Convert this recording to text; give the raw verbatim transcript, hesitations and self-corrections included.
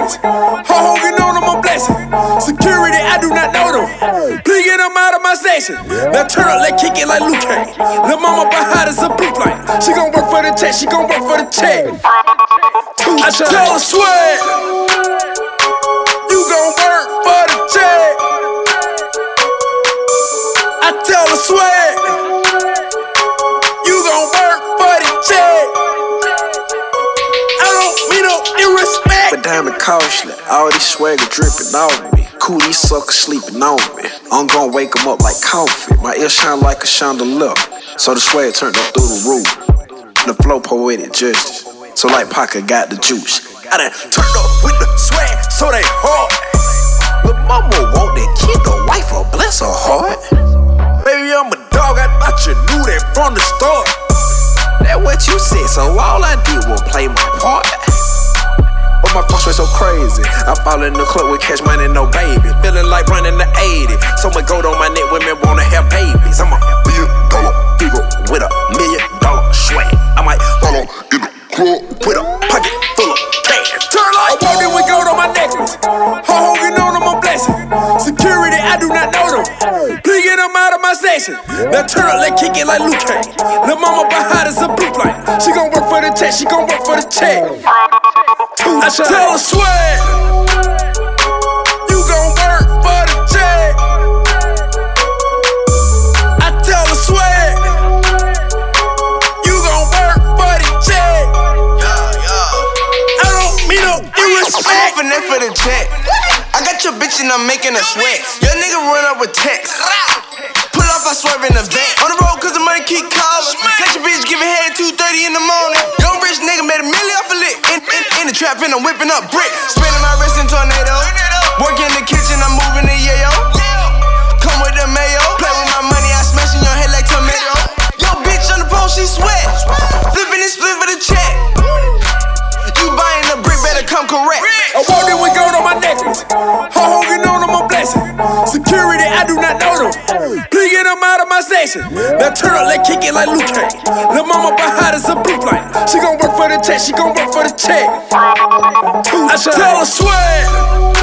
necklace. Hulk Hogan on them, I'm blessing. Security, I do not know them. Please get them out of my station. Now turn up, let kick it like Luke Kane. Lil' mama behind us a blue flame. She gon' work for the check, she gon' work for the check. I tell her sweat, you gon' work for the check. I tell her sweat, you gon' work for the check. I don't mean no disrespect. But diamond costly, all this swagger dripping on me. Cool, these suckers sleeping on me. I'm gon' wake them up like coffee. My ear shine like a chandelier. So the swag turned up through the roof. The flow poetic justice. So like Paca got the juice. I done turned up with the swag, so they hard. But mama want that kid, the wife, or bless her heart. Baby, I'm a dog, I thought you knew that from the start. That what you said, so all I did was play my part. But my fucks went so crazy. I fall in the club with cash money, no baby. Feeling like running the eighty. So much gold on my neck, women wanna have babies. I'm a billion dollar figure with a million dollar swag. I might fall on in the club with a pocket full of cash. Turn like I walked in with gold on my necklace. Hulk Hogan on them, I'm blessing. Security, I do not know them. Please get them out of my station. Now turn up, let kick it like Luke Kane. Lil' mama behind us a blue flame. She gon' work for the check, she gon' work for the check. I tell her sweat, you gon' work for the check. I tell her sweat, you gon' work for the check. I don't mean no disrespect. I'm for the check. I got your bitch and I'm making her sweat. Your nigga run up with text. Pull off, I swerve in the van. On the road cause the money keep calling. Got your bitch giving head at two thirty in the morning. Young rich nigga made a million off a lick. In, in, in the trap and I'm whipping up brick. Spinning my wrist in tornado. Work in the kitchen, I'm moving the yayo. Come with the mayo. Play with my money, I smash in your head like tomato. Yo bitch on the pole, she sweat. Flipping and split for the check. You buying the brick, better come correct. I walked in with gold on my necklace. Hulk Hogan on them, I'm blessing. Security, I do not know them. Please get them out of my station. Now turn up, let kick it like Luke Kane. Lil' mama behind us a blue flame. She gon' work for the check, she gon' work for the check. I tell her sweat,